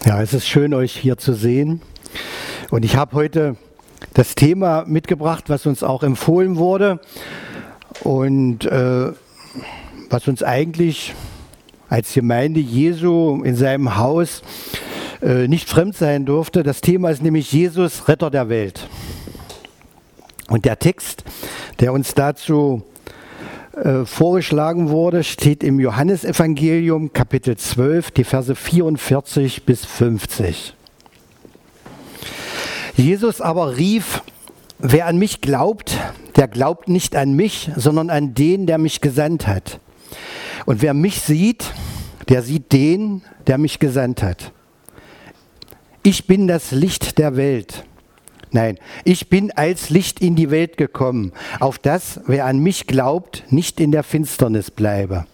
Ja, es ist schön, euch hier zu sehen. Und ich habe heute das Thema mitgebracht, was uns auch empfohlen wurde und was uns eigentlich als Gemeinde Jesu in seinem Haus nicht fremd sein durfte. Das Thema ist nämlich Jesus, Retter der Welt. Und der Text, der uns dazu vorgeschlagen wurde, steht im Johannesevangelium, Kapitel 12, die Verse 44 bis 50. Jesus aber rief: Wer an mich glaubt, der glaubt nicht an mich, sondern an den, der mich gesandt hat. Und wer mich sieht, der sieht den, der mich gesandt hat. Ich bin das Licht der Welt. Nein, ich bin als Licht in die Welt gekommen, auf das, wer an mich glaubt, nicht in der Finsternis bleibe.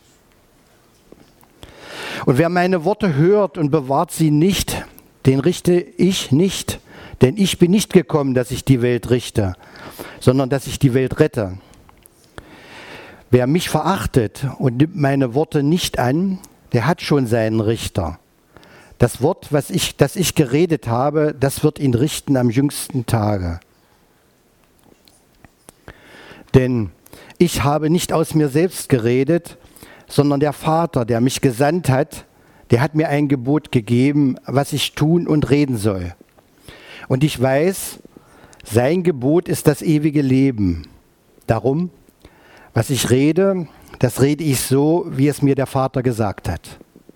Und wer meine Worte hört und bewahrt sie nicht, den richte ich nicht, denn ich bin nicht gekommen, dass ich die Welt richte, sondern dass ich die Welt rette. Wer mich verachtet und nimmt meine Worte nicht an, der hat schon seinen Richter. Das Wort, das ich geredet habe, das wird ihn richten am jüngsten Tage. Denn ich habe nicht aus mir selbst geredet, sondern der Vater, der mich gesandt hat, der hat mir ein Gebot gegeben, was ich tun und reden soll. Und ich weiß, sein Gebot ist das ewige Leben. Darum, was ich rede, das rede ich so, wie es mir der Vater gesagt hat.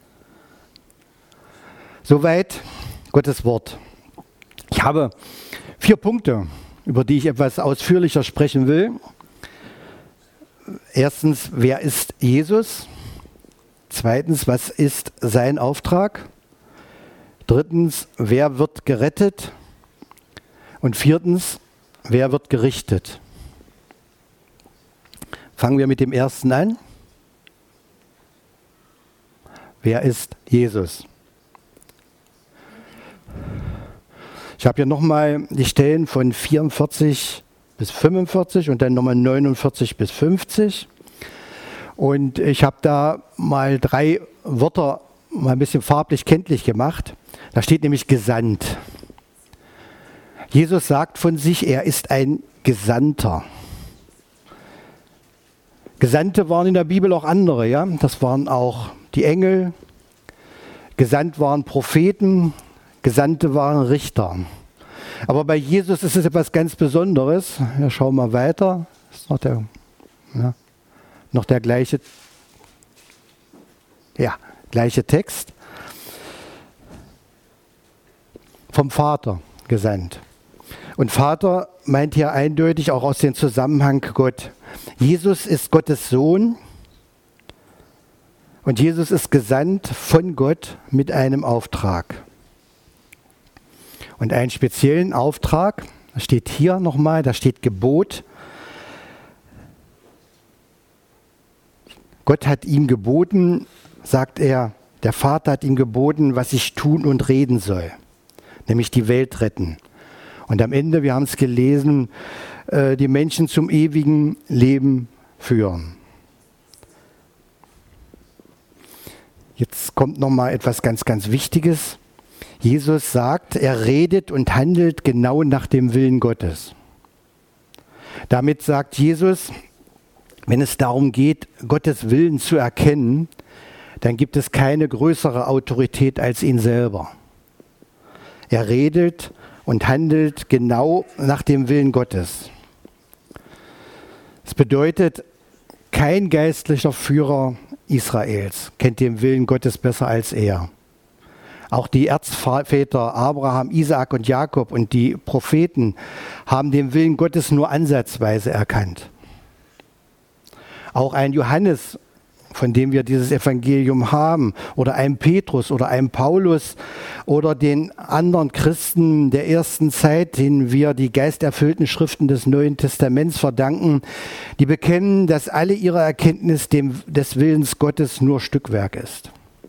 Soweit Gottes Wort. Ich habe 4 Punkte, über die ich etwas ausführlicher sprechen will. Erstens, wer ist Jesus? Zweitens, was ist sein Auftrag? Drittens, wer wird gerettet? Und viertens, wer wird gerichtet? Fangen wir mit dem ersten an. Wer ist Jesus? Ich habe hier nochmal die Stellen von 44 bis 45 und dann nochmal 49 bis 50. Und ich habe da mal 3 Wörter mal ein bisschen farblich kenntlich gemacht. Da steht nämlich gesandt. Jesus sagt von sich, er ist ein Gesandter. Gesandte waren in der Bibel auch andere, ja. Das waren auch die Engel. Gesandt waren Propheten. Gesandte waren Richter. Aber bei Jesus ist es etwas ganz Besonderes. Ja, schauen wir mal weiter. Ist noch der gleiche Text. Vom Vater gesandt. Und Vater meint hier eindeutig auch aus dem Zusammenhang Gott. Jesus ist Gottes Sohn und Jesus ist gesandt von Gott mit einem Auftrag. Und einen speziellen Auftrag, das steht hier nochmal, da steht Gebot. Gott hat ihm geboten, sagt er, der Vater hat ihm geboten, was ich tun und reden soll, nämlich die Welt retten. Und am Ende, wir haben es gelesen, die Menschen zum ewigen Leben führen. Jetzt kommt nochmal etwas ganz, ganz Wichtiges. Jesus sagt, er redet und handelt genau nach dem Willen Gottes. Damit sagt Jesus, wenn es darum geht, Gottes Willen zu erkennen, dann gibt es keine größere Autorität als ihn selber. Er redet und handelt genau nach dem Willen Gottes. Das bedeutet, kein geistlicher Führer Israels kennt den Willen Gottes besser als er. Auch die Erzväter Abraham, Isaak und Jakob und die Propheten haben den Willen Gottes nur ansatzweise erkannt. Auch ein Johannes, von dem wir dieses Evangelium haben, oder ein Petrus oder ein Paulus oder den anderen Christen der ersten Zeit, denen wir die geisterfüllten Schriften des Neuen Testaments verdanken, die bekennen, dass alle ihre Erkenntnis des Willens Gottes nur Stückwerk ist.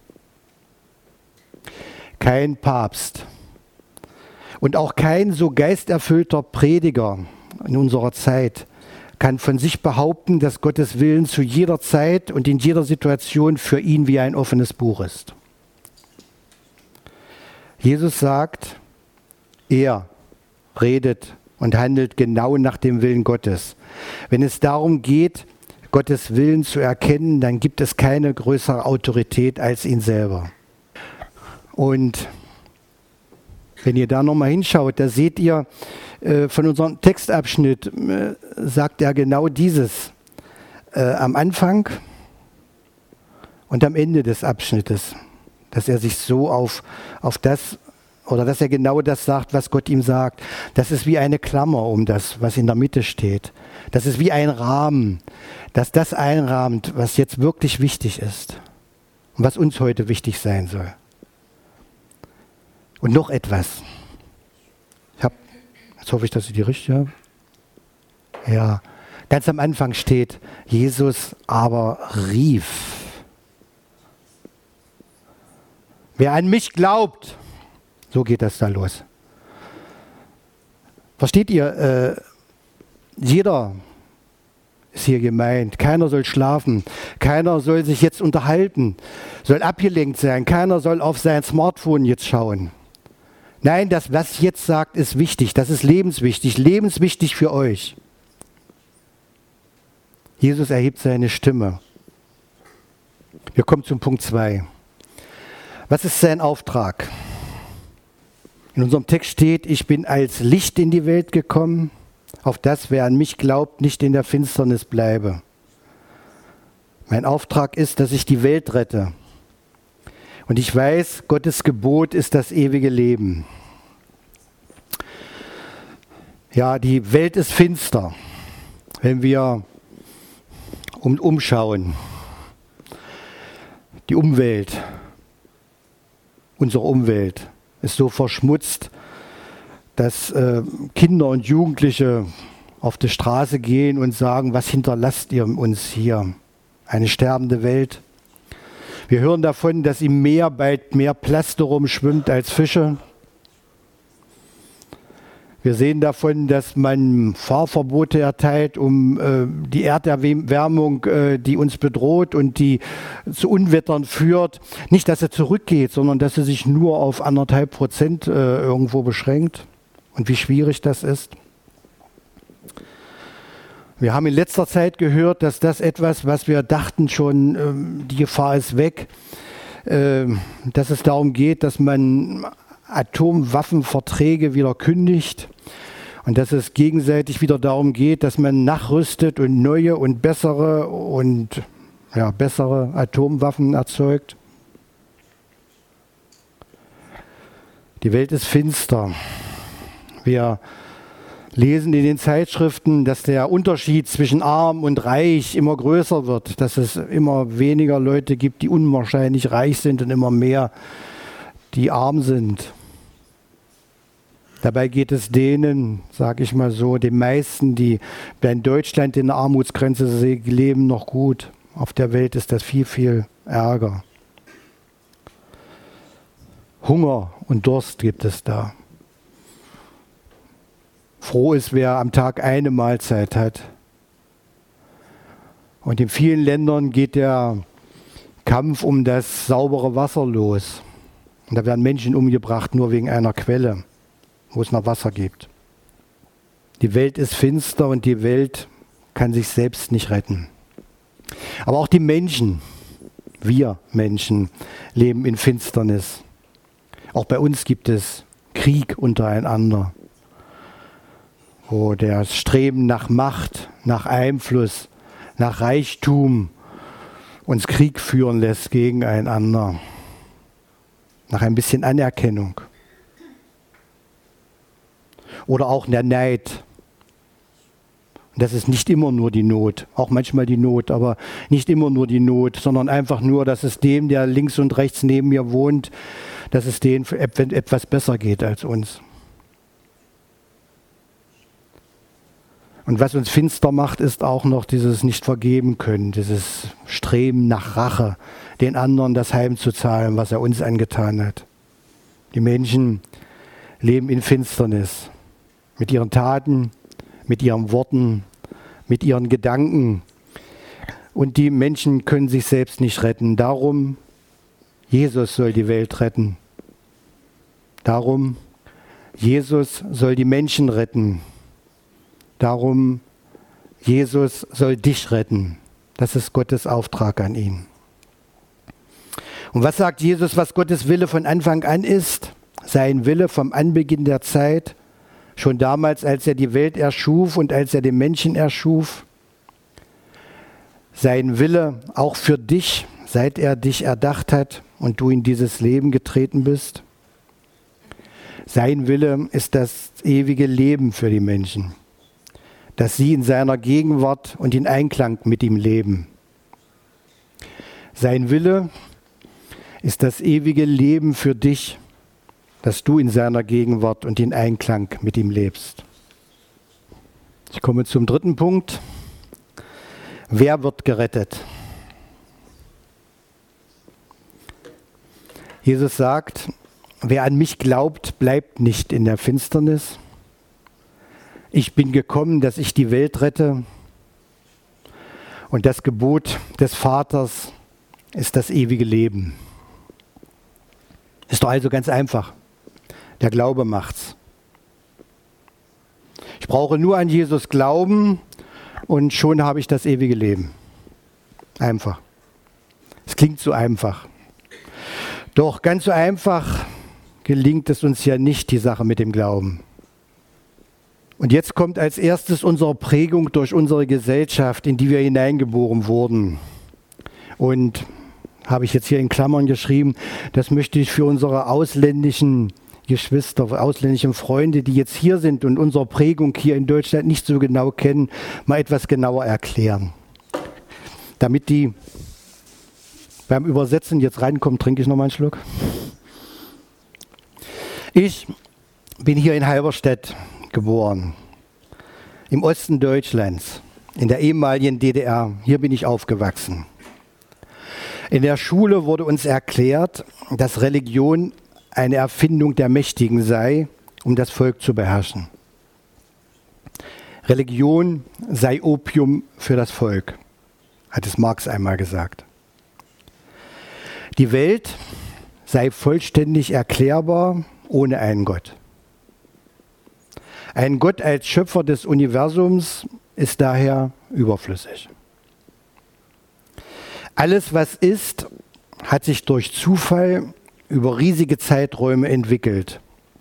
Kein Papst und auch kein so geisterfüllter Prediger in unserer Zeit kann von sich behaupten, dass Gottes Willen zu jeder Zeit und in jeder Situation für ihn wie ein offenes Buch ist. Jesus sagt, er redet und handelt genau nach dem Willen Gottes. Wenn es darum geht, Gottes Willen zu erkennen, dann gibt es keine größere Autorität als ihn selber. Und wenn ihr da nochmal hinschaut, da seht ihr, von unserem Textabschnitt sagt er genau dieses am Anfang und am Ende des Abschnittes, dass er sich so auf das, oder dass er genau das sagt, was Gott ihm sagt. Das ist wie eine Klammer um das, was in der Mitte steht. Das ist wie ein Rahmen, dass das einrahmt, was jetzt wirklich wichtig ist und was uns heute wichtig sein soll. Und noch etwas. Jetzt hoffe ich, dass ich die richtige habe. Ja, ganz am Anfang steht, Jesus aber rief. Wer an mich glaubt, so geht das da los. Versteht ihr, jeder ist hier gemeint. Keiner soll schlafen, keiner soll sich jetzt unterhalten, soll abgelenkt sein, keiner soll auf sein Smartphone jetzt schauen. Nein, das, was jetzt sagt, ist wichtig, das ist lebenswichtig für euch. Jesus erhebt seine Stimme. Wir kommen zum Punkt 2. Was ist sein Auftrag? In unserem Text steht, ich bin als Licht in die Welt gekommen, auf das, wer an mich glaubt, nicht in der Finsternis bleibe. Mein Auftrag ist, dass ich die Welt rette. Und ich weiß, Gottes Gebot ist das ewige Leben. Ja, die Welt ist finster, wenn wir umschauen. Die Umwelt, unsere Umwelt ist so verschmutzt, dass Kinder und Jugendliche auf die Straße gehen und sagen, was hinterlasst ihr uns hier? Eine sterbende Welt. Wir hören davon, dass im Meer bald mehr Plaste rumschwimmt als Fische. Wir sehen davon, dass man Fahrverbote erteilt, um die Erderwärmung, die uns bedroht und die zu Unwettern führt, nicht, dass sie zurückgeht, sondern dass sie sich nur auf 1,5% irgendwo beschränkt. Und wie schwierig das ist. Wir haben in letzter Zeit gehört, dass das etwas, was wir dachten schon, die Gefahr ist weg, dass es darum geht, dass man Atomwaffenverträge wieder kündigt und dass es gegenseitig wieder darum geht, dass man nachrüstet und neue und bessere Atomwaffen erzeugt. Die Welt ist finster. Wir lesen in den Zeitschriften, dass der Unterschied zwischen arm und reich immer größer wird, dass es immer weniger Leute gibt, die unwahrscheinlich reich sind und immer mehr, die arm sind. Dabei geht es denen, sage ich mal so, den meisten, die in Deutschland in der Armutsgrenze leben, noch gut. Auf der Welt ist das viel, viel ärger. Hunger und Durst gibt es da. Froh ist, wer am Tag eine Mahlzeit hat. Und in vielen Ländern geht der Kampf um das saubere Wasser los. Und da werden Menschen umgebracht, nur wegen einer Quelle, wo es noch Wasser gibt. Die Welt ist finster und die Welt kann sich selbst nicht retten. Aber auch die Menschen, wir Menschen, leben in Finsternis. Auch bei uns gibt es Krieg untereinander, wo das Streben nach Macht, nach Einfluss, nach Reichtum uns Krieg führen lässt gegeneinander, nach ein bisschen Anerkennung. Oder auch der Neid. Und das ist nicht immer nur die Not, auch manchmal die Not, aber nicht immer nur die Not, sondern einfach nur, dass es dem, der links und rechts neben mir wohnt, dass es denen etwas besser geht als uns. Und was uns finster macht, ist auch noch dieses Nicht-Vergeben-Können, dieses Streben nach Rache, den anderen das heimzuzahlen, was er uns angetan hat. Die Menschen leben in Finsternis, mit ihren Taten, mit ihren Worten, mit ihren Gedanken. Und die Menschen können sich selbst nicht retten. Darum, Jesus soll die Welt retten. Darum, Jesus soll die Menschen retten. Darum, Jesus soll dich retten. Das ist Gottes Auftrag an ihn. Und was sagt Jesus, was Gottes Wille von Anfang an ist? Sein Wille vom Anbeginn der Zeit, schon damals, als er die Welt erschuf und als er den Menschen erschuf. Sein Wille auch für dich, seit er dich erdacht hat und du in dieses Leben getreten bist. Sein Wille ist das ewige Leben für die Menschen, dass sie in seiner Gegenwart und in Einklang mit ihm leben. Sein Wille ist das ewige Leben für dich, dass du in seiner Gegenwart und in Einklang mit ihm lebst. Ich komme zum dritten Punkt. Wer wird gerettet? Jesus sagt, wer an mich glaubt, bleibt nicht in der Finsternis. Ich bin gekommen, dass ich die Welt rette. Und das Gebot des Vaters ist das ewige Leben. Ist doch also ganz einfach. Der Glaube macht's. Ich brauche nur an Jesus glauben und schon habe ich das ewige Leben. Einfach. Es klingt so einfach. Doch ganz so einfach gelingt es uns ja nicht, die Sache mit dem Glauben. Und jetzt kommt als erstes unsere Prägung durch unsere Gesellschaft, in die wir hineingeboren wurden. Und habe ich jetzt hier in Klammern geschrieben, das möchte ich für unsere ausländischen Geschwister, ausländischen Freunde, die jetzt hier sind und unsere Prägung hier in Deutschland nicht so genau kennen, mal etwas genauer erklären. Damit die beim Übersetzen jetzt reinkommen, trinke ich noch mal einen Schluck. Ich bin hier in Halberstadt geboren, im Osten Deutschlands, in der ehemaligen DDR. Hier bin ich aufgewachsen. In der Schule wurde uns erklärt, dass Religion eine Erfindung der Mächtigen sei, um das Volk zu beherrschen. Religion sei Opium für das Volk, hat es Marx einmal gesagt. Die Welt sei vollständig erklärbar ohne einen Gott. Ein Gott als Schöpfer des Universums ist daher überflüssig. Alles, was ist, hat sich durch Zufall über riesige Zeiträume entwickelt.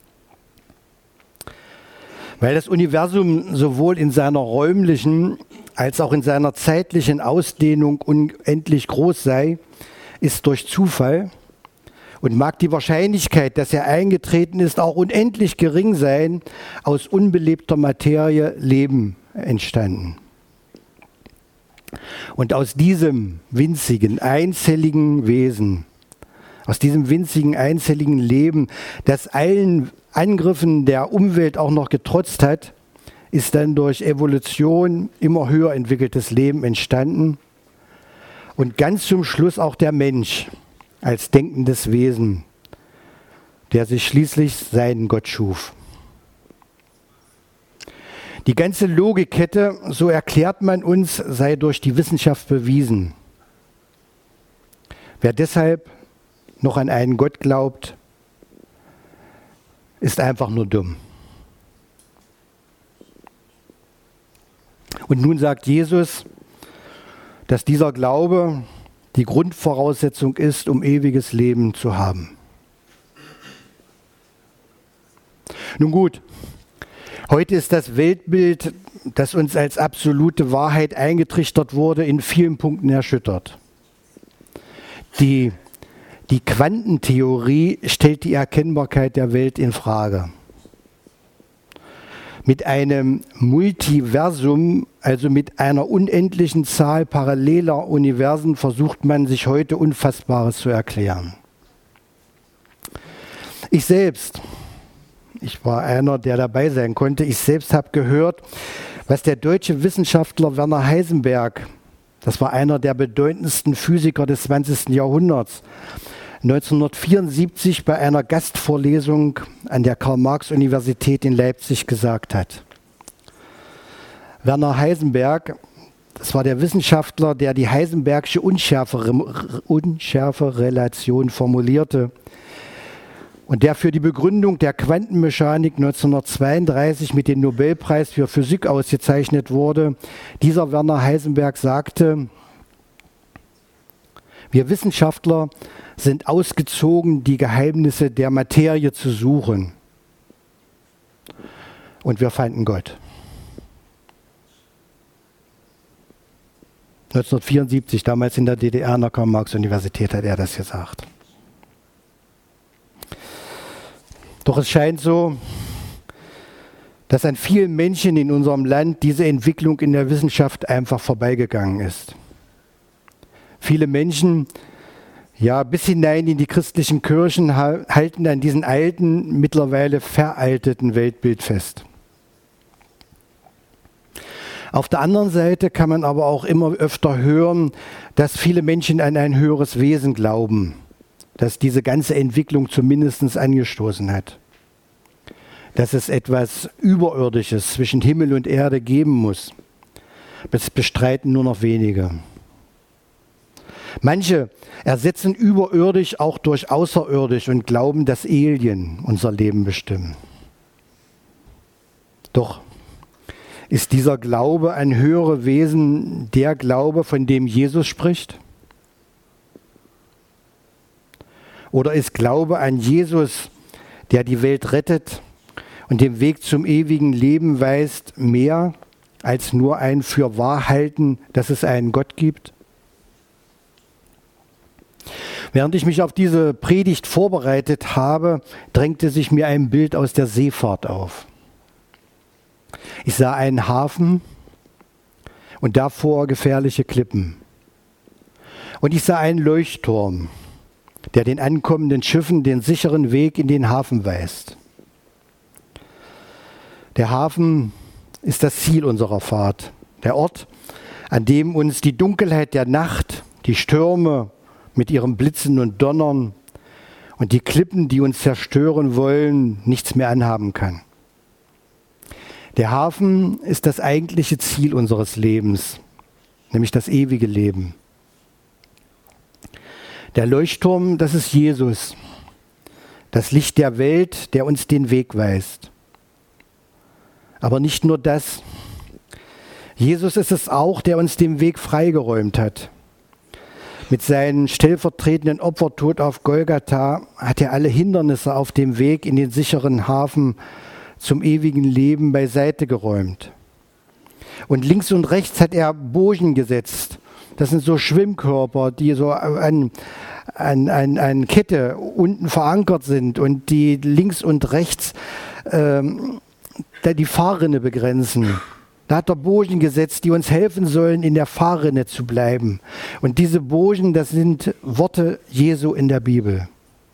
Weil das Universum sowohl in seiner räumlichen als auch in seiner zeitlichen Ausdehnung unendlich groß sei, ist durch Zufall und mag die Wahrscheinlichkeit, dass er eingetreten ist, auch unendlich gering sein, aus unbelebter Materie Leben entstanden. Und aus diesem winzigen, einzelligen Wesen, aus diesem winzigen, einzelligen Leben, das allen Angriffen der Umwelt auch noch getrotzt hat, ist dann durch Evolution immer höher entwickeltes Leben entstanden. Und ganz zum Schluss auch der Mensch als denkendes Wesen, der sich schließlich seinen Gott schuf. Die ganze Logikkette, so erklärt man uns, sei durch die Wissenschaft bewiesen. Wer deshalb noch an einen Gott glaubt, ist einfach nur dumm. Und nun sagt Jesus, dass dieser Glaube die Grundvoraussetzung ist, um ewiges Leben zu haben. Nun gut, heute ist das Weltbild, das uns als absolute Wahrheit eingetrichtert wurde, in vielen Punkten erschüttert. Die Quantentheorie stellt die Erkennbarkeit der Welt in Frage. Mit einem Multiversum, also mit einer unendlichen Zahl paralleler Universen, versucht man sich heute Unfassbares zu erklären. Ich war einer, der dabei sein konnte, ich selbst habe gehört, was der deutsche Wissenschaftler Werner Heisenberg, das war einer der bedeutendsten Physiker des 20. Jahrhunderts, 1974 bei einer Gastvorlesung an der Karl-Marx-Universität in Leipzig gesagt hat. Werner Heisenberg, das war der Wissenschaftler, der die Heisenbergsche Unschärferelation formulierte. und der für die Begründung der Quantenmechanik 1932 mit dem Nobelpreis für Physik ausgezeichnet wurde, dieser Werner Heisenberg sagte: Wir Wissenschaftler sind ausgezogen, die Geheimnisse der Materie zu suchen. Und wir fanden Gott. 1974, damals in der DDR an der Karl-Marx-Universität, hat er das gesagt. Doch es scheint so, dass an vielen Menschen in unserem Land diese Entwicklung in der Wissenschaft einfach vorbeigegangen ist. Viele Menschen, ja bis hinein in die christlichen Kirchen, halten an diesem alten, mittlerweile veralteten Weltbild fest. Auf der anderen Seite kann man aber auch immer öfter hören, dass viele Menschen an ein höheres Wesen glauben, das diese ganze Entwicklung zumindest angestoßen hat. Dass es etwas Überirdisches zwischen Himmel und Erde geben muss. Das bestreiten nur noch wenige. Manche ersetzen überirdisch auch durch außerirdisch und glauben, dass Alien unser Leben bestimmen. Doch ist dieser Glaube an höhere Wesen der Glaube, von dem Jesus spricht? Oder ist Glaube an Jesus, der die Welt rettet und den Weg zum ewigen Leben weist, mehr als nur ein Fürwahrhalten, dass es einen Gott gibt? Während ich mich auf diese Predigt vorbereitet habe, drängte sich mir ein Bild aus der Seefahrt auf. Ich sah einen Hafen und davor gefährliche Klippen. Und ich sah einen Leuchtturm, der den ankommenden Schiffen den sicheren Weg in den Hafen weist. Der Hafen ist das Ziel unserer Fahrt, der Ort, an dem uns die Dunkelheit der Nacht, die Stürme mit ihrem Blitzen und Donnern und die Klippen, die uns zerstören wollen, nichts mehr anhaben kann. Der Hafen ist das eigentliche Ziel unseres Lebens, nämlich das ewige Leben. Der Leuchtturm, das ist Jesus, das Licht der Welt, der uns den Weg weist. Aber nicht nur das. Jesus ist es auch, der uns den Weg freigeräumt hat. Mit seinem stellvertretenden Opfertod auf Golgatha hat er alle Hindernisse auf dem Weg in den sicheren Hafen zum ewigen Leben beiseite geräumt. Und links und rechts hat er Bojen gesetzt. Das sind so Schwimmkörper, die so an Kette unten verankert sind und die links und rechts die Fahrrinne begrenzen. Da hat er Bojen gesetzt, die uns helfen sollen, in der Fahrrinne zu bleiben. Und diese Bojen, das sind Worte Jesu in der Bibel.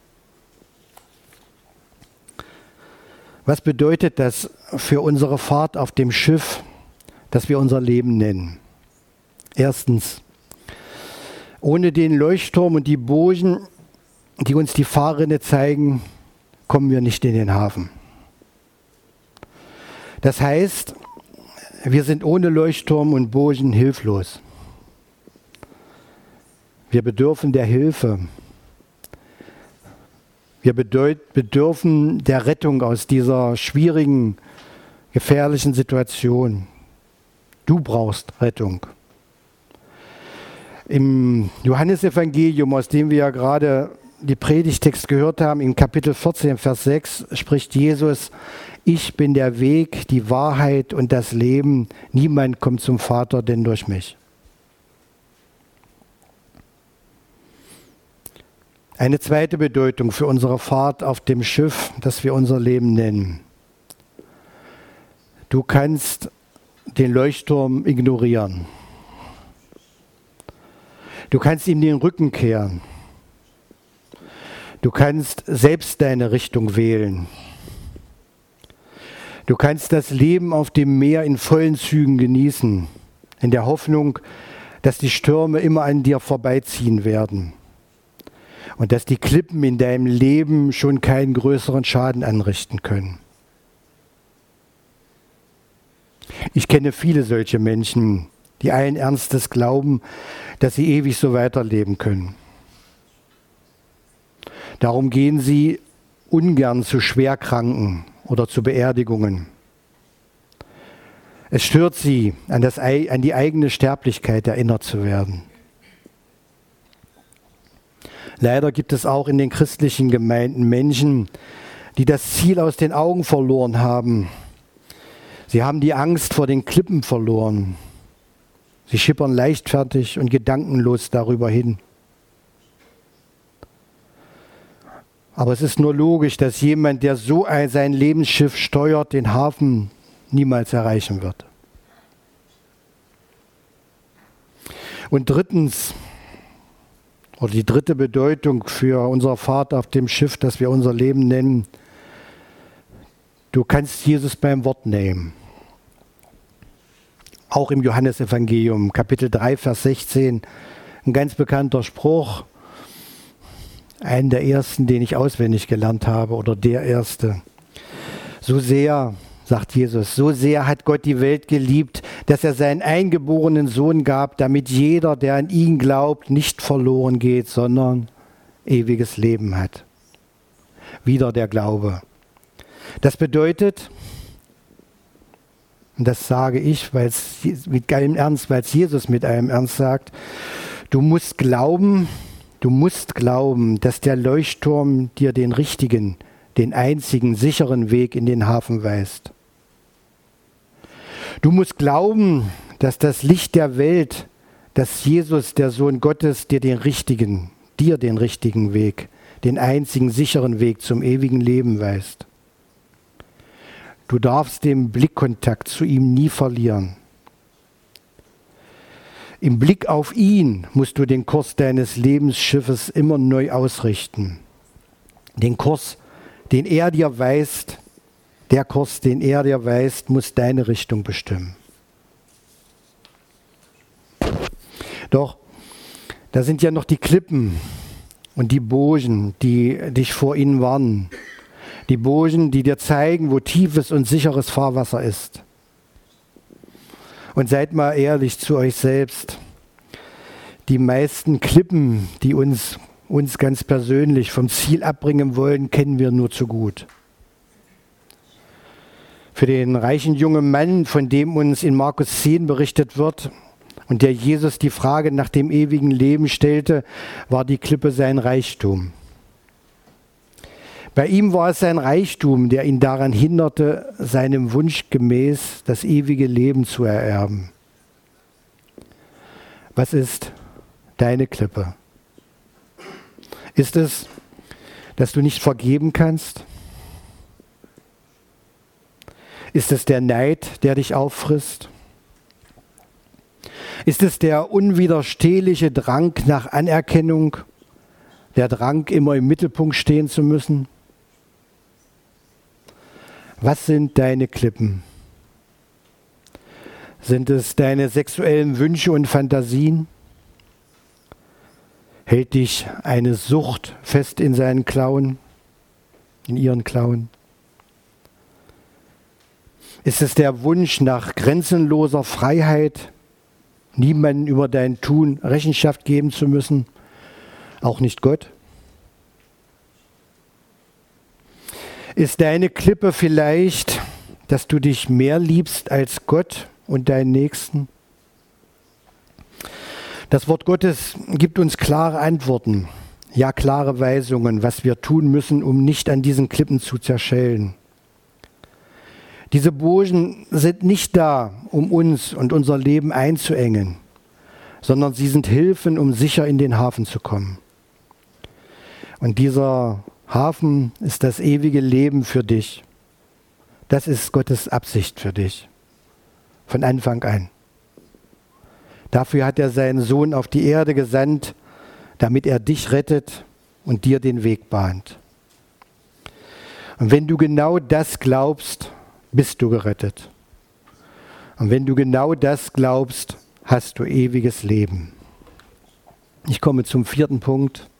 Was bedeutet das für unsere Fahrt auf dem Schiff, das wir unser Leben nennen? Erstens, ohne den Leuchtturm und die Bojen, die uns die Fahrrinne zeigen, kommen wir nicht in den Hafen. Das heißt, wir sind ohne Leuchtturm und Bojen hilflos. Wir bedürfen der Hilfe. Wir bedürfen der Rettung aus dieser schwierigen, gefährlichen Situation. Du brauchst Rettung. Im Johannesevangelium, aus dem wir ja gerade die Predigtext gehört haben, in Kapitel 14, Vers 6, spricht Jesus: Ich bin der Weg, die Wahrheit und das Leben. Niemand kommt zum Vater, denn durch mich. Eine zweite Bedeutung für unsere Fahrt auf dem Schiff, das wir unser Leben nennen. Du kannst den Leuchtturm ignorieren. Du kannst ihm den Rücken kehren. Du kannst selbst deine Richtung wählen. Du kannst das Leben auf dem Meer in vollen Zügen genießen, in der Hoffnung, dass die Stürme immer an dir vorbeiziehen werden und dass die Klippen in deinem Leben schon keinen größeren Schaden anrichten können. Ich kenne viele solche Menschen, die allen Ernstes glauben, dass sie ewig so weiterleben können. Darum gehen sie ungern zu Schwerkranken oder zu Beerdigungen. Es stört sie, an die eigene Sterblichkeit erinnert zu werden. Leider gibt es auch in den christlichen Gemeinden Menschen, die das Ziel aus den Augen verloren haben. Sie haben die Angst vor den Klippen verloren. Sie schippern leichtfertig und gedankenlos darüber hin. Aber es ist nur logisch, dass jemand, der so sein Lebensschiff steuert, den Hafen niemals erreichen wird. Und drittens, oder die dritte Bedeutung für unser Fahrt auf dem Schiff, das wir unser Leben nennen, du kannst Jesus beim Wort nehmen. Auch im Johannesevangelium, Kapitel 3, Vers 16, ein ganz bekannter Spruch, einen der ersten, den ich auswendig gelernt habe, oder der erste. So sehr, sagt Jesus, so sehr hat Gott die Welt geliebt, dass er seinen eingeborenen Sohn gab, damit jeder, der an ihn glaubt, nicht verloren geht, sondern ewiges Leben hat. Wieder der Glaube. Das bedeutet, und das sage ich, weil es mit allem Ernst, weil es Jesus mit allem Ernst sagt, du musst glauben, dass der Leuchtturm dir den richtigen, den einzigen sicheren Weg in den Hafen weist. Du musst glauben, dass das Licht der Welt, dass Jesus, der Sohn Gottes, dir den richtigen Weg, den einzigen sicheren Weg zum ewigen Leben weist. Du darfst den Blickkontakt zu ihm nie verlieren. Im Blick auf ihn musst du den Kurs deines Lebensschiffes immer neu ausrichten. Den Kurs, den er dir weist, muss deine Richtung bestimmen. Doch, da sind ja noch die Klippen und die Bojen, die dich vor ihnen warnen. Die Bojen, die dir zeigen, wo tiefes und sicheres Fahrwasser ist. Und seid mal ehrlich zu euch selbst. Die meisten Klippen, die uns ganz persönlich vom Ziel abbringen wollen, kennen wir nur zu gut. Für den reichen jungen Mann, von dem uns in Markus 10 berichtet wird und der Jesus die Frage nach dem ewigen Leben stellte, war die Klippe sein Reichtum. Bei ihm war es sein Reichtum, der ihn daran hinderte, seinem Wunsch gemäß das ewige Leben zu ererben. Was ist deine Klippe? Ist es, dass du nicht vergeben kannst? Ist es der Neid, der dich auffrisst? Ist es der unwiderstehliche Drang nach Anerkennung, der Drang, immer im Mittelpunkt stehen zu müssen? Was sind deine Klippen? Sind es deine sexuellen Wünsche und Fantasien? Hält dich eine Sucht fest in seinen Klauen, in ihren Klauen? Ist es der Wunsch nach grenzenloser Freiheit, niemandem über dein Tun Rechenschaft geben zu müssen, auch nicht Gott? Ist deine Klippe vielleicht, dass du dich mehr liebst als Gott und deinen Nächsten? Das Wort Gottes gibt uns klare Antworten, ja klare Weisungen, was wir tun müssen, um nicht an diesen Klippen zu zerschellen. Diese Bojen sind nicht da, um uns und unser Leben einzuengen, sondern sie sind Hilfen, um sicher in den Hafen zu kommen. Und dieser Hafen ist das ewige Leben für dich. Das ist Gottes Absicht für dich, von Anfang an. Dafür hat er seinen Sohn auf die Erde gesandt, damit er dich rettet und dir den Weg bahnt. Und wenn du genau das glaubst, bist du gerettet. Und wenn du genau das glaubst, hast du ewiges Leben. Ich komme zum 4. Punkt.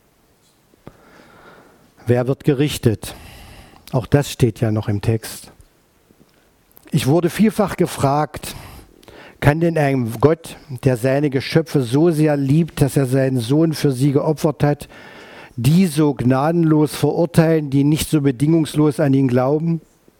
Wer wird gerichtet? Auch das steht ja noch im Text. Ich wurde vielfach gefragt, kann denn ein Gott, der seine Geschöpfe so sehr liebt, dass er seinen Sohn für sie geopfert hat, die so gnadenlos verurteilen, die nicht so bedingungslos an ihn glauben?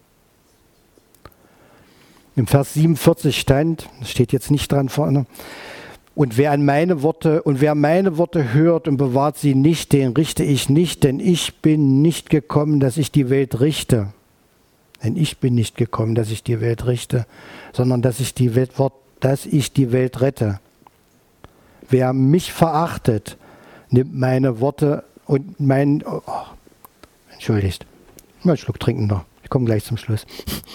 Im Vers 47 stand, das steht jetzt nicht dran vorne, und wer meine Worte hört und bewahrt sie nicht, den richte ich nicht, denn ich bin nicht gekommen, dass ich die Welt richte. Denn ich bin nicht gekommen, dass ich die Welt richte, sondern dass ich die Welt rette. Wer mich verachtet, nimmt meine Worte und entschuldigt. Mal einen Schluck trinken noch. Ich komme gleich zum Schluss.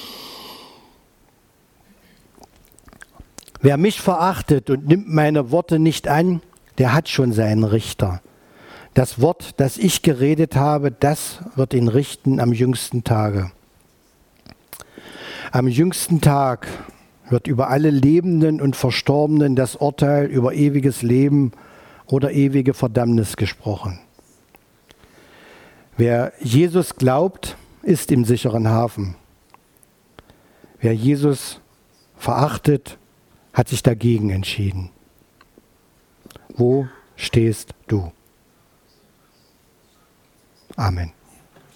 Wer mich verachtet und nimmt meine Worte nicht an, der hat schon seinen Richter. Das Wort, das ich geredet habe, das wird ihn richten am jüngsten Tage. Am jüngsten Tag wird über alle Lebenden und Verstorbenen das Urteil über ewiges Leben oder ewige Verdammnis gesprochen. Wer Jesus glaubt, ist im sicheren Hafen. Wer Jesus verachtet, hat sich dagegen entschieden. Wo stehst du? Amen.